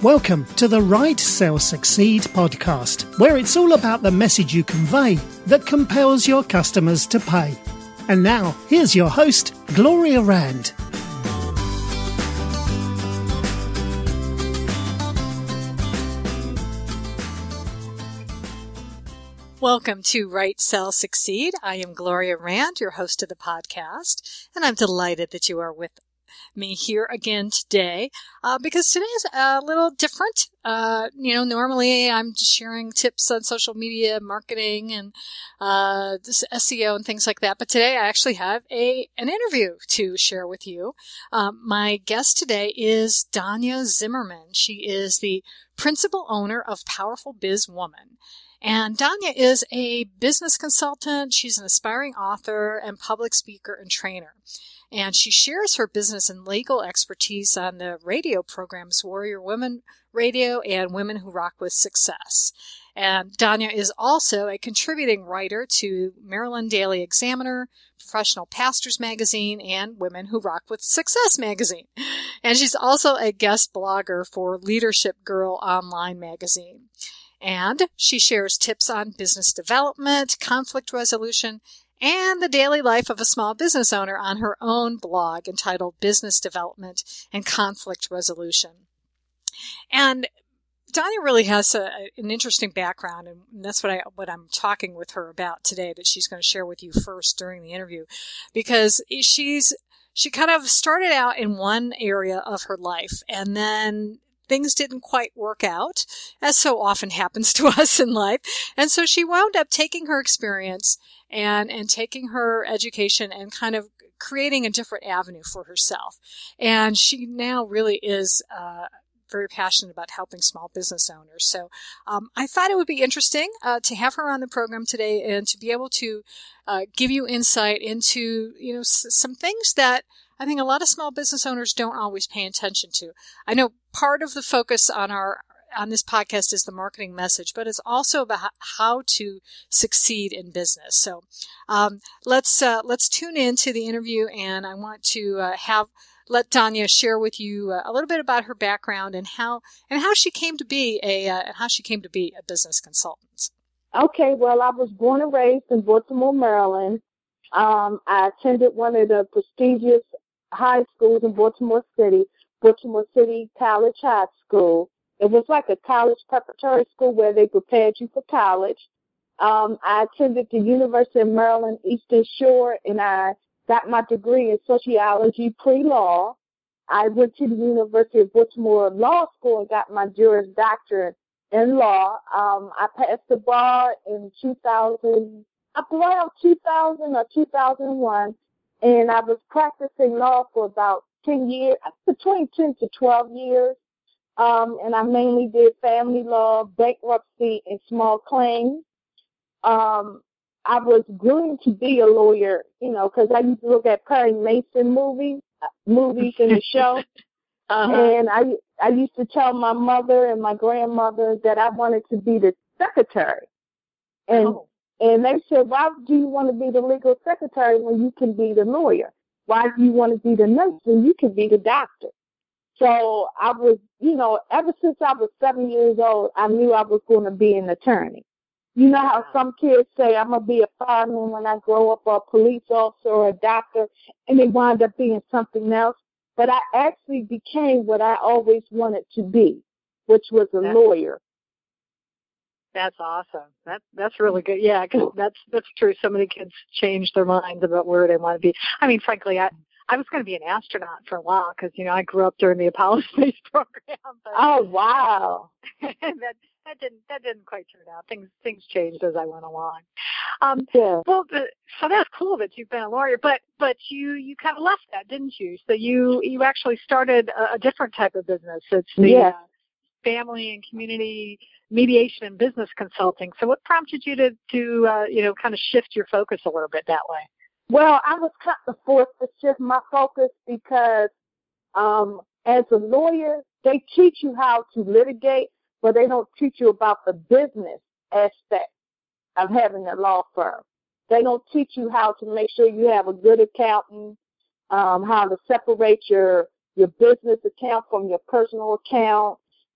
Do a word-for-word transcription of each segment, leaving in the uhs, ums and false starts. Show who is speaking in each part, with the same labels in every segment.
Speaker 1: Welcome to the Write, Sell, Succeed podcast, where it's all about the message you convey that compels your customers to pay. And now, here's your host, Gloria Rand.
Speaker 2: Welcome to Write, Sell, Succeed. I am Gloria Rand, your host of the podcast, and I'm delighted that you are with me here again today, uh, because today is a little different. Uh, you know, normally I'm just sharing tips on social media marketing and uh, this S E O and things like that. But today I actually have a an interview to share with you. Um, my guest today is Danya Zimmerman. She is the principal owner of Powerful Biz Woman. And Danya is a business consultant. She's an aspiring author and public speaker and trainer. And she shares her business and legal expertise on the radio programs Warrior Women Radio and Women Who Rock with Success. And Danya is also a contributing writer to Maryland Daily Examiner, Professional Pastors Magazine, and Women Who Rock with Success Magazine. And she's also a guest blogger for Leadership Girl Online Magazine. And she shares tips on business development, conflict resolution, and the daily life of a small business owner on her own blog entitled Business Development and Conflict Resolution. And Danya really has a, an interesting background, and that's what, I, what I'm talking with her about today, that she's going to share with you first during the interview, because she's she kind of started out in one area of her life, and then things didn't quite work out, as so often happens to us in life. And so she wound up taking her experience and, and taking her education and kind of creating a different avenue for herself. And she now really is uh, very passionate about helping small business owners. So um, I thought it would be interesting uh, to have her on the program today and to be able to uh, give you insight into, you know, s- some things that I think a lot of small business owners don't always pay attention to. I know part of the focus on our on this podcast is the marketing message, but it's also about how to succeed in business. So um, let's uh, let's tune in to the interview, and I want to uh, have let Danya share with you uh, a little bit about her background and how and how she came to be a uh, how she came to be a business consultant.
Speaker 3: Okay, well, I was born and raised in Baltimore, Maryland. Um, I attended one of the prestigious high schools in Baltimore City, Baltimore City College High School. It was like a college preparatory school where they prepared you for college. Um, I attended the University of Maryland Eastern Shore, and I got my degree in sociology pre-law. I went to the University of Baltimore Law School and got my Juris Doctorate in law. Um, I passed the bar in two thousand, up around two thousand or two thousand one. And I was practicing law for about ten years, between ten to twelve years. Um, and I mainly did family law, bankruptcy, and small claims. Um, I was groomed to be a lawyer, you know, because I used to look at Perry Mason movies, movies in the show. uh-huh. And I, I used to tell my mother and my grandmother that I wanted to be the secretary. And oh. And they said, why do you want to be the legal secretary when you can be the lawyer? Why do you want to be the nurse when you can be the doctor? So I was, you know, ever since I was seven years old, I knew I was going to be an attorney. You know how some kids say, I'm going to be a fireman when I grow up, or a police officer or a doctor, and they wind up being something else. But I actually became what I always wanted to be, which was a
Speaker 2: That's,
Speaker 3: lawyer.
Speaker 2: That's awesome. That, that's really good. Yeah, because that's, that's true. So many kids change their minds about where they want to be. I mean, frankly, I, I was going to be an astronaut for a while because, you know, I grew up during the Apollo space program. But,
Speaker 3: oh, wow.
Speaker 2: that that didn't that didn't quite turn out. Things things changed as I went along. Um,
Speaker 3: yeah.
Speaker 2: Well, the, so that's cool that you've been a lawyer, but but you, you kind of left that, didn't you? So you you actually started a, a different type of business. It's the
Speaker 3: yeah.
Speaker 2: uh, family and community mediation and business consulting. So what prompted you to to uh, you know kind of shift your focus a little bit that way?
Speaker 3: Well, I was kind of forced to shift my focus because um, as a lawyer, they teach you how to litigate, but they don't teach you about the business aspect of having a law firm. They don't teach you how to make sure you have a good accountant, um, how to separate your your business account from your personal account,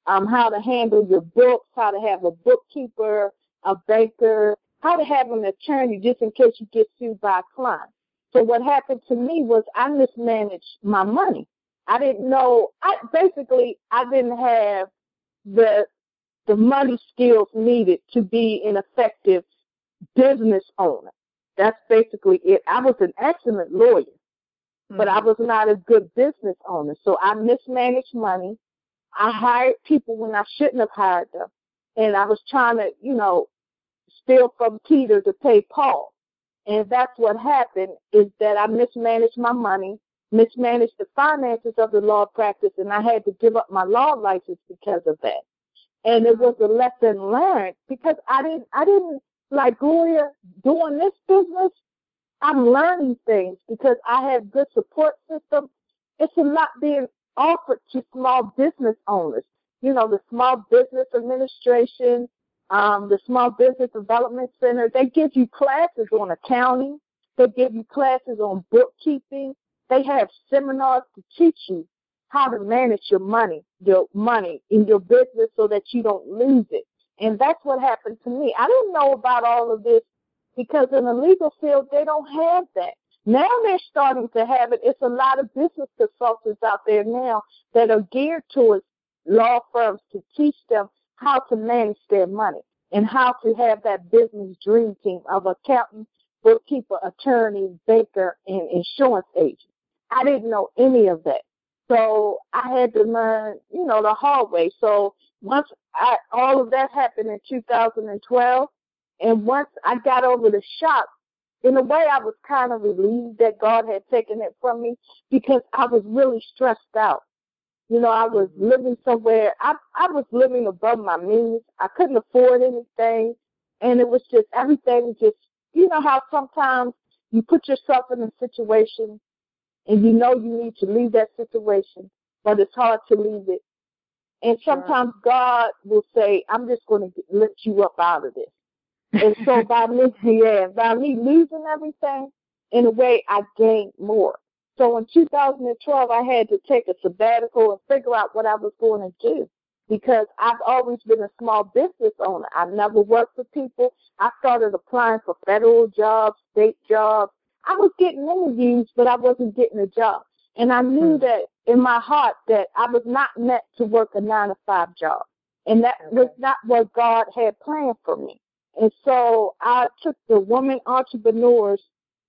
Speaker 3: um, how to handle your books, how to have a bookkeeper, a banker, how to have an attorney just in case you get sued by a client. So what happened to me was I mismanaged my money. I didn't know, I basically, I didn't have the the money skills needed to be an effective business owner. That's basically it. I was an excellent lawyer, mm-hmm. but I was not a good business owner. So I mismanaged money. I hired people when I shouldn't have hired them. And I was trying to, you know, steal from Peter to pay Paul. And that's what happened, is that I mismanaged my money, mismanaged the finances of the law practice, and I had to give up my law license because of that. And it was a lesson learned, because I didn't, I didn't, like Gloria, doing this business, I'm learning things because I have good support system. It's a lot being offered to small business owners. You know, the Small Business Administration, um, the Small Business Development Center, they give you classes on accounting. They give you classes on bookkeeping. They have seminars to teach you how to manage your money, your money in your business so that you don't lose it. And that's what happened to me. I didn't know about all of this because in the legal field, they don't have that. Now they're starting to have it. It's a lot of business consultants out there now that are geared towards law firms to teach them how to manage their money and how to have that business dream team of accountant, bookkeeper, attorney, banker, and insurance agent. I didn't know any of that. So I had to learn, you know, the hard way. So once I, all of that happened in two thousand twelve, and once I got over the shock, in a way I was kind of relieved that God had taken it from me because I was really stressed out. You know, I was living somewhere, I, I was living above my means. I couldn't afford anything, and it was just, everything just, you know how sometimes you put yourself in a situation and you know you need to leave that situation, but it's hard to leave it. And sometimes sure. God will say, I'm just going to lift you up out of this. And so by me, yeah, by me losing everything, in a way, I gained more. So in two thousand twelve, I had to take a sabbatical and figure out what I was going to do because I've always been a small business owner. I've never worked for people. I started applying for federal jobs, state jobs. I was getting interviews, but I wasn't getting a job. And I knew hmm. that in my heart that I was not meant to work a nine to five job. And that okay. was not what God had planned for me. And so I took the Women Entrepreneurs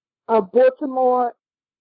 Speaker 3: of Baltimore.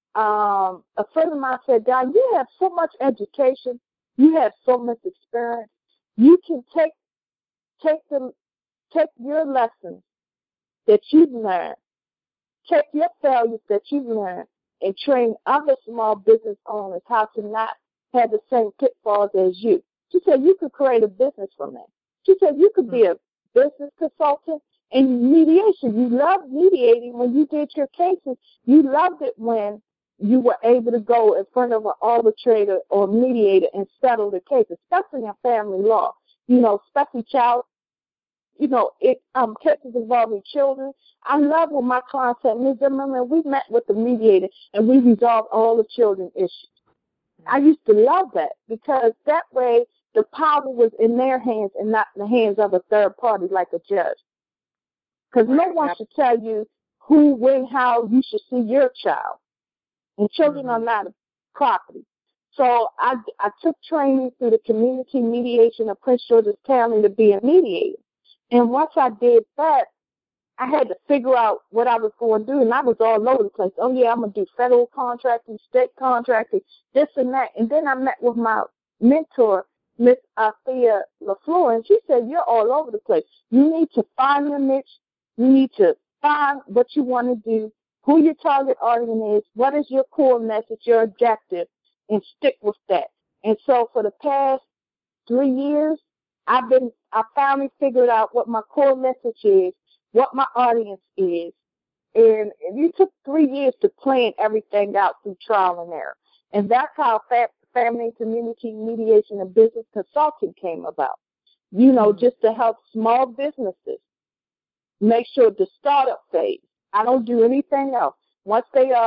Speaker 3: Um, a friend of mine said, Don, you have so much education. You have so much experience. You can take take the take your lessons that you've learned, take your failures that you've learned, and train other small business owners how to not have the same pitfalls as you. She said you could create a business from that. She said you could be a business consultant and mediation. You loved mediating when you did your cases. You loved it when you were able to go in front of an arbitrator or mediator and settle the case, especially in family law. You know, especially child, you know, it um cases involving children. I love when my clients said, Miz Zimmerman, we met with the mediator and we resolved all the children issues. I used to love that because that way the power was in their hands and not in the hands of a third party like a judge. Because no one should tell you who, when, how you should see your child. And children mm-hmm. are not a property. So I, I took training through the Community Mediation of Prince George's County to be a mediator. And once I did that, I had to figure out what I was going to do, and I was all over the place. Oh, yeah, I'm going to do federal contracting, state contracting, this and that. And then I met with my mentor, Miss Althea LaFleur, and she said, you're all over the place. You need to find your niche. You need to find what you want to do, who your target audience is, what is your core message, your objective, and stick with that. And so for the past three years, I've been, I finally figured out what my core message is, what my audience is. And it took three years to plan everything out through trial and error. And that's how fa- Family and Community Mediation and Business Consulting came about. You know, mm-hmm. just to help small businesses make sure the startup phase, I don't do anything else. Once they are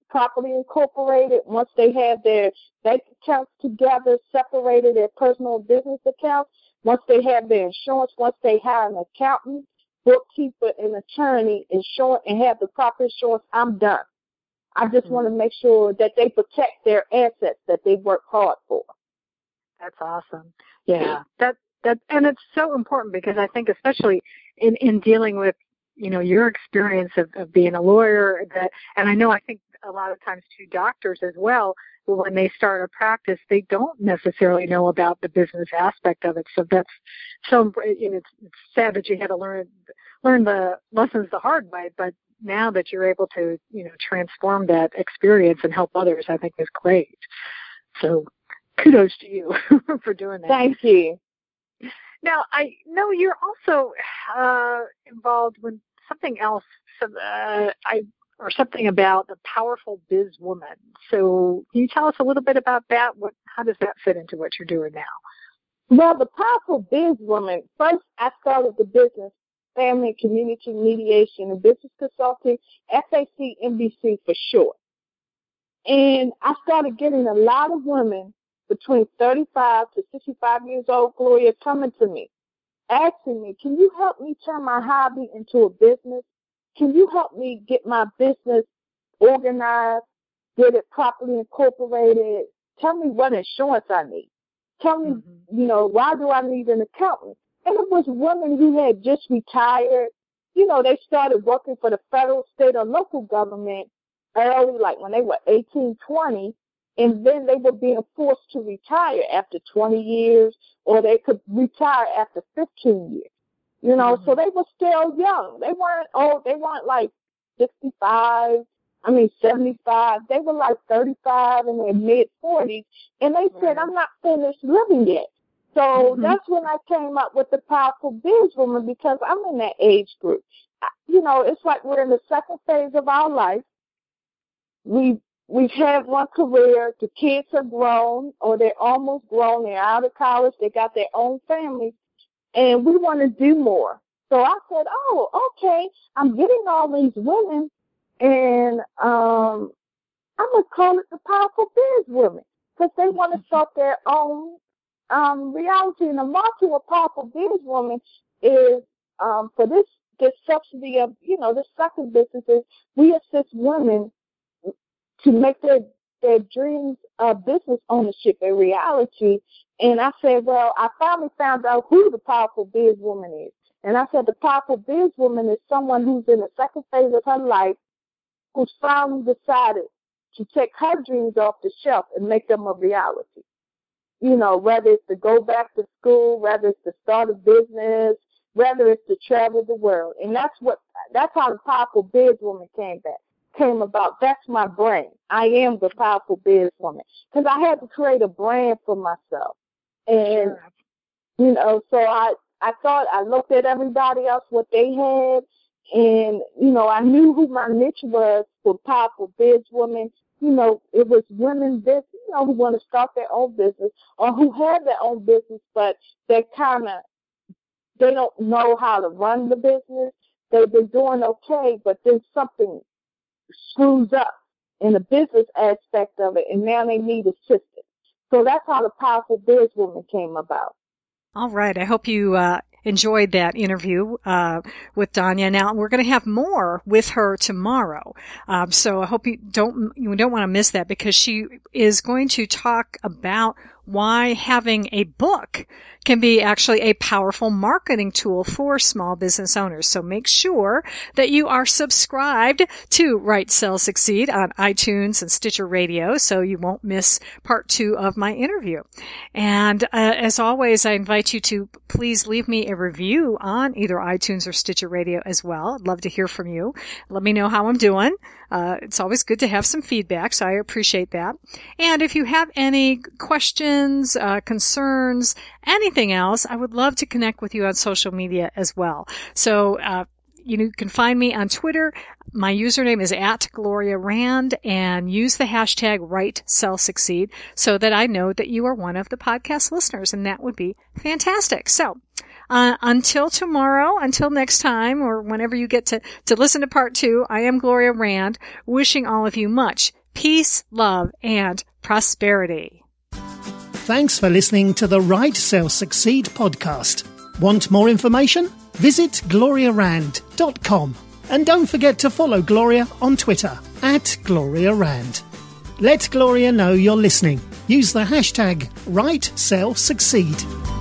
Speaker 3: properly incorporated, once they have their bank accounts together, separated their personal and business accounts, once they have their insurance, once they hire an accountant, bookkeeper, and attorney, insurance, and have the proper insurance, I'm done. I just mm-hmm. want to make sure that they protect their assets that they work hard for.
Speaker 2: That's awesome. Yeah, that that, and it's so important because I think, especially in, in dealing with, you know, your experience of, of being a lawyer, that, and I know I think a lot of times too, doctors as well, when they start a practice, they don't necessarily know about the business aspect of it. So that's so, you know, it's, it's sad that you had to learn learn the lessons the hard way, but now that you're able to, you know, transform that experience and help others, I think is great. So kudos to you for doing that.
Speaker 3: Thank you.
Speaker 2: Now, I know you're also uh, involved with something else, uh, I or something about the Powerful Biz Woman. So can you tell us a little bit about that? What, how does that fit into what you're doing now?
Speaker 3: Well, the Powerful Biz Woman, first I started the business, Family and Community Mediation and Business Consulting, F A C M B C for short. And I started getting a lot of women between thirty-five to sixty-five years old, Gloria, coming to me, asking me, can you help me turn my hobby into a business? Can you help me get my business organized, get it properly incorporated? Tell me what insurance I need. Tell me, mm-hmm. you know, why do I need an accountant? And it was women who had just retired. You know, they started working for the federal, state, or local government early, like when they were eighteen, twenty, and then they were being forced to retire after twenty years, or they could retire after fifteen years. You know, mm-hmm. so they were still young. They weren't old. They weren't like sixty-five, I mean seventy-five. They were like thirty-five in their mid-forties, and they right. said, I'm not finished living yet. So mm-hmm. that's when I came up with the Powerful Biz Woman, because I'm in that age group. You know, it's like we're in the second phase of our life. We We've had one career, the kids are grown, or they're almost grown, they're out of college, they got their own families, and we want to do more. So I said, oh, okay, I'm getting all these women, and um, I'm going to call it the Powerful Biz Women, because they want to start their own um, reality. And the market of Powerful Biz Woman is, um, for this, this subsidy of, you know, the second businesses, we assist women to make their their dreams of business ownership a reality. And I said, well, I finally found out who the Powerful Biz Woman is. And I said the Powerful Biz Woman is someone who's in the second phase of her life, who's finally decided to take her dreams off the shelf and make them a reality. You know, whether it's to go back to school, whether it's to start a business, whether it's to travel the world. And that's what that's how the Powerful Biz Woman came back. came about. That's my brand. I am the Powerful Biz Woman, because I had to create a brand for myself. And, sure. you know, so I, I thought, I looked at everybody else, what they had, and, you know, I knew who my niche was for Powerful Biz Woman. You know, it was women business, you know, who want to start their own business, or who have their own business, but they kind of, they don't know how to run the business. They've been doing okay, but then something screws up in the business aspect of it, and now they need assistance. So that's how the Powerful Biz Woman came about.
Speaker 2: All right. I hope you uh, enjoyed that interview uh, with Danya. Now we're going to have more with her tomorrow, um, so I hope you don't you don't want to miss that, because she is going to talk about why having a book can be actually a powerful marketing tool for small business owners. So make sure that you are subscribed to Write, Sell, Succeed on iTunes and Stitcher Radio, so you won't miss part two of my interview. And uh, as always, I invite you to please leave me a review on either iTunes or Stitcher Radio as well. I'd love to hear from you. Let me know how I'm doing. Uh, it's always good to have some feedback, so I appreciate that. And if you have any questions, uh, concerns, anything else, I would love to connect with you on social media as well. So, uh, you can find me on Twitter. My username is at Gloria Rand, and use the hashtag Write, Sell, Succeed so that I know that you are one of the podcast listeners, and that would be fantastic. So, Uh, until tomorrow, until next time, or whenever you get to, to listen to part two, I am Gloria Rand, wishing all of you much, peace, love, and prosperity.
Speaker 1: Thanks for listening to the Write, Sell, Succeed podcast. Want more information? Visit gloria rand dot com. And don't forget to follow Gloria on Twitter at Gloria Rand. Let Gloria know you're listening. Use the hashtag Write, Sell, Succeed.